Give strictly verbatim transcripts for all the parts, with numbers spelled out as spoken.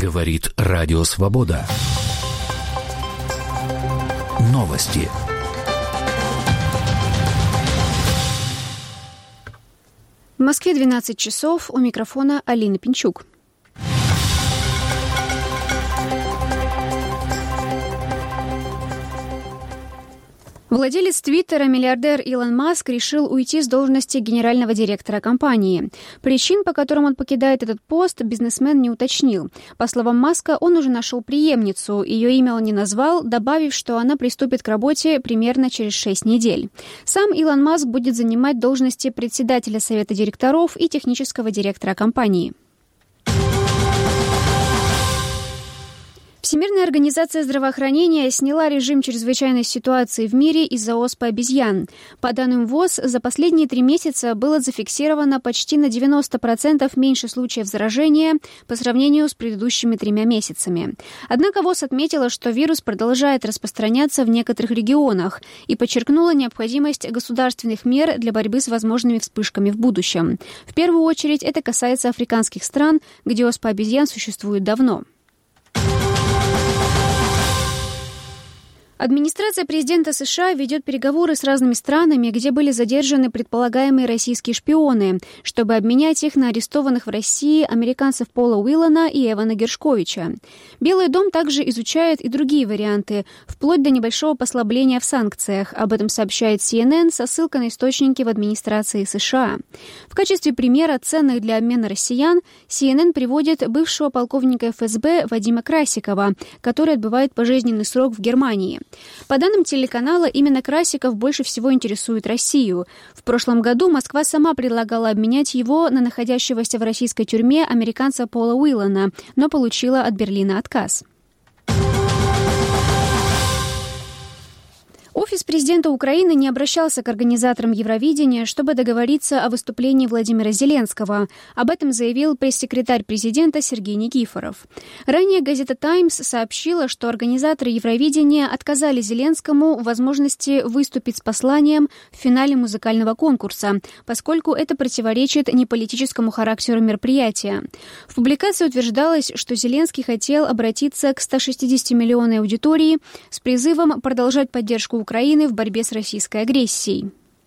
Говорит Радио Свобода. Новости. В Москве двенадцать часов. У микрофона Алина Пинчук. Владелец Твиттера, миллиардер Илон Маск, решил уйти с должности генерального директора компании. Причин, по которым он покидает этот пост, бизнесмен не уточнил. По словам Маска, он уже нашел преемницу. Ее имя он не назвал, добавив, что она приступит к работе примерно через шесть недель. Сам Илон Маск будет занимать должности председателя совета директоров и технического директора компании. Всемирная организация здравоохранения сняла режим чрезвычайной ситуации в мире из-за оспы обезьян. По данным ВОЗ, за последние три месяца было зафиксировано почти на девяносто процентов меньше случаев заражения по сравнению с предыдущими тремя месяцами. Однако ВОЗ отметила, что вирус продолжает распространяться в некоторых регионах и подчеркнула необходимость государственных мер для борьбы с возможными вспышками в будущем. В первую очередь это касается африканских стран, где оспа обезьян существует давно. Администрация президента США ведет переговоры с разными странами, где были задержаны предполагаемые российские шпионы, чтобы обменять их на арестованных в России американцев Пола Уиллана и Эвана Гершковича. Белый дом также изучает и другие варианты, вплоть до небольшого послабления в санкциях. Об этом сообщает си эн эн со ссылкой на источники в администрации США. В качестве примера ценных для обмена россиян си эн эн приводит бывшего полковника эф эс бэ Вадима Красикова, который отбывает пожизненный срок в Германии. По данным телеканала, именно Красиков больше всего интересует Россию. В прошлом году Москва сама предлагала обменять его на находящегося в российской тюрьме американца Пола Уиллана, но получила от Берлина отказ. Офис президента Украины не обращался к организаторам Евровидения, чтобы договориться о выступлении Владимира Зеленского. Об этом заявил пресс-секретарь президента Сергей Никифоров. Ранее газета «Таймс» сообщила, что организаторы Евровидения отказали Зеленскому в возможности выступить с посланием в финале музыкального конкурса, поскольку это противоречит неполитическому характеру мероприятия. В публикации утверждалось, что Зеленский хотел обратиться к ста шестидесятимиллионной аудитории с призывом продолжать поддержку Украины в борьбе с российской агрессией.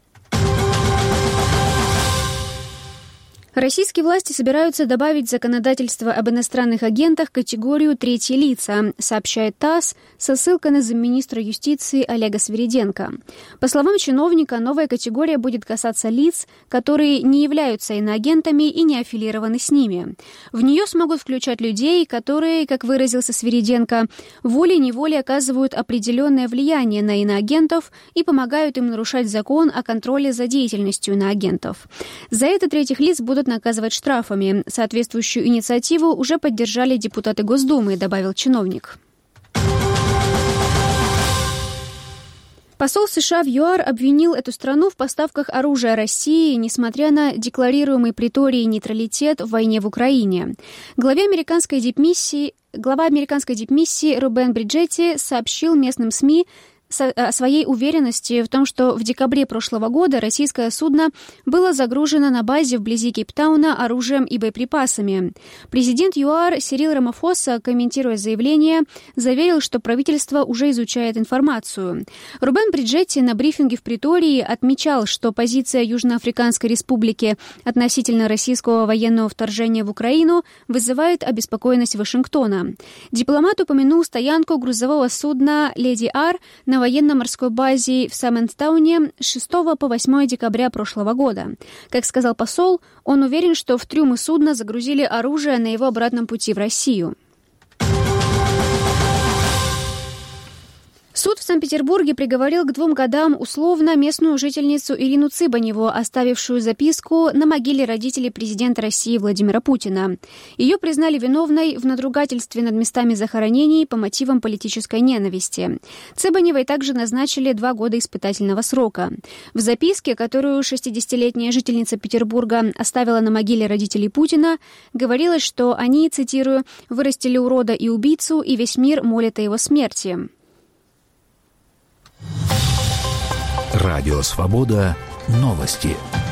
Российские власти собираются добавить в законодательство об иностранных агентах категорию «третьи лица», сообщает ТАСС со ссылкой на замминистра юстиции Олега Свириденко. По словам чиновника, новая категория будет касаться лиц, которые не являются иноагентами и не аффилированы с ними. В нее смогут включать людей, которые, как выразился Свириденко, волей-неволей оказывают определенное влияние на иноагентов и помогают им нарушать закон о контроле за деятельностью иноагентов. За это третьих лиц будут наказывать штрафами. Соответствующую инициативу уже поддержали депутаты Госдумы, добавил чиновник. Посол США в ЮАР обвинил эту страну в поставках оружия России, несмотря на декларируемый Преторией нейтралитет в войне в Украине. Главе американской дипмиссии, глава американской дипмиссии Рубен Бриджетти сообщил местным СМИ о своей уверенности в том, что в декабре прошлого года российское судно было загружено на базе вблизи Кейптауна оружием и боеприпасами. Президент ЮАР Сирил Рамафоса, комментируя заявление, заверил, что правительство уже изучает информацию. Рубен Бриджетти на брифинге в Претории отмечал, что позиция Южноафриканской Республики относительно российского военного вторжения в Украину вызывает обеспокоенность Вашингтона. Дипломат упомянул стоянку грузового судна «Леди Ар» на военно-морской базе в Саментауне с шестого по восьмое декабря прошлого года. Как сказал посол, он уверен, что в трюмы судна загрузили оружие на его обратном пути в Россию. Суд в Санкт-Петербурге приговорил к двум годам условно местную жительницу Ирину Цыбаневу, оставившую записку на могиле родителей президента России Владимира Путина. Ее признали виновной в надругательстве над местами захоронений по мотивам политической ненависти. Цыбаневой также назначили два года испытательного срока. В записке, которую шестидесятилетняя жительница Петербурга оставила на могиле родителей Путина, говорилось, что они, цитирую, «вырастили урода и убийцу, и весь мир молит о его смерти». Радио Свобода. Новости.